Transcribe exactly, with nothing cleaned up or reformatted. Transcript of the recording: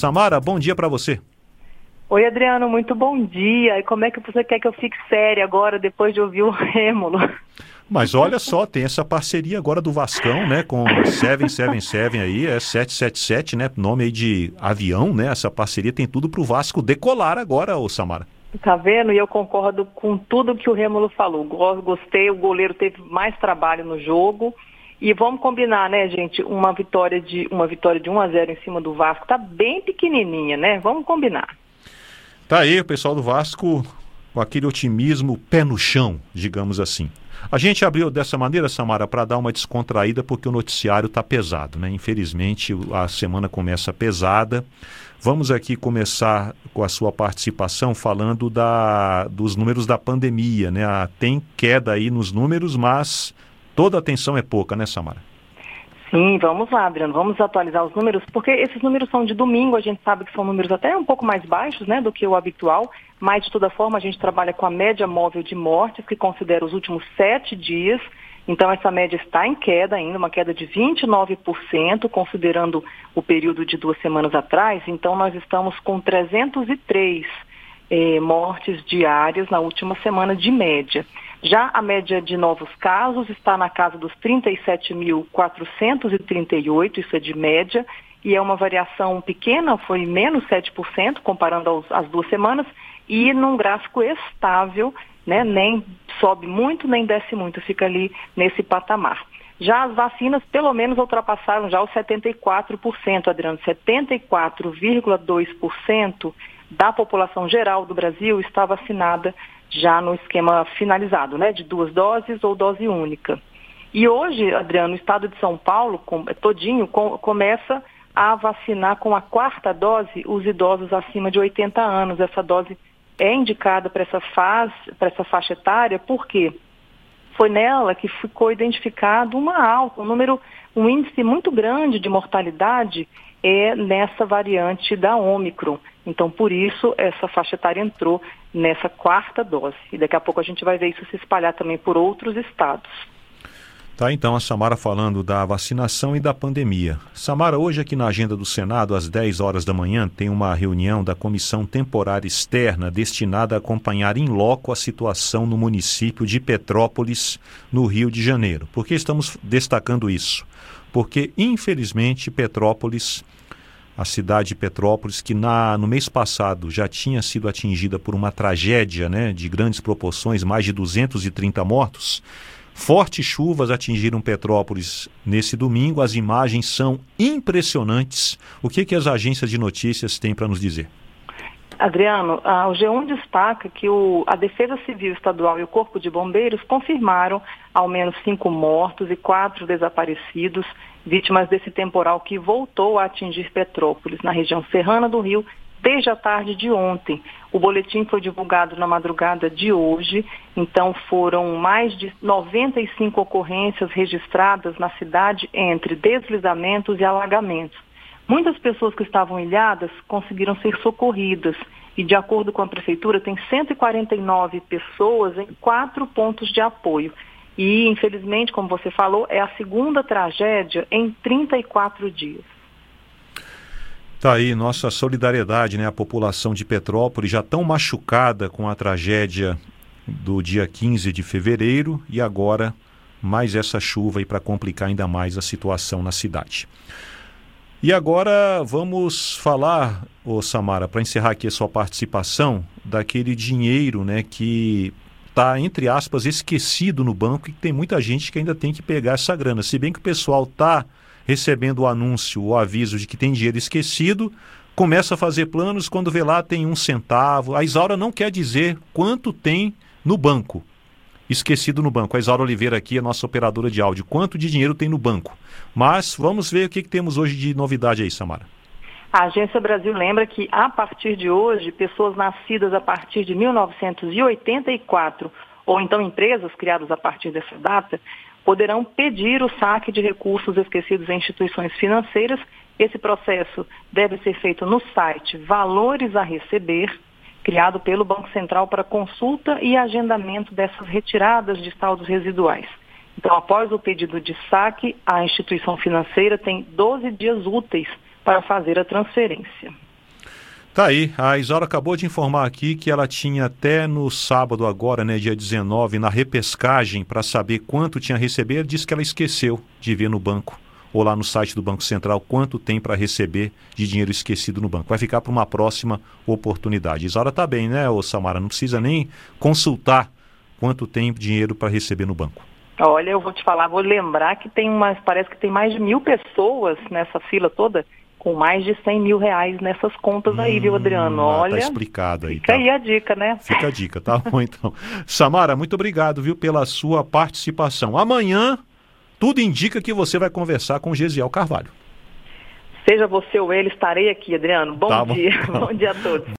Samara, bom dia para você. Oi, Adriano, muito bom dia. E como é que você quer que eu fique séria agora, depois de ouvir o Rêmulo? Mas olha só, tem essa parceria agora do Vascão, né, com sete sete sete aí, é sete sete sete, né, nome aí de avião, né, essa parceria tem tudo pro Vasco decolar agora, ô Samara. Tá vendo? E eu concordo com tudo que o Rêmulo falou. Gostei, o goleiro teve mais trabalho no jogo. E vamos combinar, né, gente, uma vitória de, uma vitória de um a zero em cima do Vasco tá bem pequenininha, né? Vamos combinar. Tá aí o pessoal do Vasco com aquele otimismo pé no chão, digamos assim. A gente abriu dessa maneira, Samara, para dar uma descontraída porque o noticiário está pesado, né? Infelizmente a semana começa pesada. Vamos aqui começar com a sua participação falando da, dos números da pandemia, né? Ah, tem queda aí nos números, mas toda atenção é pouca, né, Samara? Sim, vamos lá, Adriano, vamos atualizar os números, porque esses números são de domingo, a gente sabe que são números até um pouco mais baixos, né, do que o habitual, mas de toda forma a gente trabalha com a média móvel de mortes, que considera os últimos sete dias, então essa média está em queda ainda, uma queda de vinte e nove por cento, considerando o período de duas semanas atrás, então nós estamos com trezentos e três eh, mortes diárias na última semana de média. Já a média de novos casos está na casa dos trinta e sete mil quatrocentos e trinta e oito, isso é de média, e é uma variação pequena, foi menos sete por cento comparando aos, as duas semanas, e num gráfico estável, né, nem sobe muito, nem desce muito, fica ali nesse patamar. Já as vacinas, pelo menos, ultrapassaram já os setenta e quatro por cento, Adriano, setenta e quatro vírgula dois por cento da população geral do Brasil está vacinada já no esquema finalizado, né, de duas doses ou dose única. E hoje, Adriano, o estado de São Paulo, com, todinho, com, começa a vacinar com a quarta dose os idosos acima de oitenta anos. Essa dose é indicada para essa fase, para essa faixa etária, porque foi nela que ficou identificado uma alta, um número, um índice muito grande de mortalidade é nessa variante da Ômicron. Então, por isso, essa faixa etária entrou nessa quarta dose. E daqui a pouco a gente vai ver isso se espalhar também por outros estados. Tá, então, a Samara falando da vacinação e da pandemia. Samara, hoje aqui na agenda do Senado, às dez horas da manhã, tem uma reunião da Comissão Temporária Externa destinada a acompanhar in loco a situação no município de Petrópolis, no Rio de Janeiro. Por que estamos destacando isso? Porque, infelizmente, Petrópolis, a cidade de Petrópolis, que na, no mês passado já tinha sido atingida por uma tragédia, né, de grandes proporções, mais de duzentos e trinta mortos, fortes chuvas atingiram Petrópolis nesse domingo. As imagens são impressionantes. O que, que as agências de notícias têm para nos dizer? Adriano, a, o G um destaca que o, a Defesa Civil Estadual e o Corpo de Bombeiros confirmaram ao menos cinco mortos e quatro desaparecidos, vítimas desse temporal que voltou a atingir Petrópolis, na região serrana do Rio, desde a tarde de ontem. O boletim foi divulgado na madrugada de hoje, então foram mais de noventa e cinco ocorrências registradas na cidade entre deslizamentos e alagamentos. Muitas pessoas que estavam ilhadas conseguiram ser socorridas e, de acordo com a Prefeitura, tem cento e quarenta e nove pessoas em quatro pontos de apoio. E, infelizmente, como você falou, é a segunda tragédia em trinta e quatro dias. Tá aí nossa solidariedade, né? A população de Petrópolis já tão machucada com a tragédia do dia quinze de fevereiro e agora mais essa chuva aí para complicar ainda mais a situação na cidade. E agora vamos falar, ô Samara, para encerrar aqui a sua participação, daquele dinheiro, né, que está, entre aspas, esquecido no banco e que tem muita gente que ainda tem que pegar essa grana. Se bem que o pessoal está recebendo o anúncio, o aviso de que tem dinheiro esquecido, começa a fazer planos, quando vê lá tem um centavo. A Isaura não quer dizer quanto tem no banco, esquecido no banco. A Isaura Oliveira aqui, a nossa operadora de áudio, quanto de dinheiro tem no banco. Mas vamos ver o que, que temos hoje de novidade aí, Samara. A Agência Brasil lembra que, a partir de hoje, pessoas nascidas a partir de mil novecentos e oitenta e quatro, ou então empresas criadas a partir dessa data, poderão pedir o saque de recursos esquecidos em instituições financeiras. Esse processo deve ser feito no site Valores a Receber, criado pelo Banco Central para consulta e agendamento dessas retiradas de saldos residuais. Então, após o pedido de saque, a instituição financeira tem doze dias úteis para fazer a transferência. Tá aí, a Isaura acabou de informar aqui que ela tinha até no sábado agora, né, dia dezenove, na repescagem, para saber quanto tinha a receber, disse que ela esqueceu de ver no banco, ou lá no site do Banco Central, quanto tem para receber de dinheiro esquecido no banco. Vai ficar para uma próxima oportunidade. Isaura tá bem, né, ô Samara? Não precisa nem consultar quanto tem dinheiro para receber no banco. Olha, eu vou te falar, vou lembrar que tem umas, parece que tem mais de mil pessoas nessa fila toda, com mais de cem mil reais nessas contas aí, hum, viu, Adriano? Olha, tá explicado aí. Fica tá. aí a dica, né? Fica a dica, tá bom então. Samara, muito obrigado, viu, pela sua participação. Amanhã, tudo indica que você vai conversar com o Gesiel Carvalho. Seja você ou ele, estarei aqui, Adriano. Bom tá dia. Bom, bom dia a todos.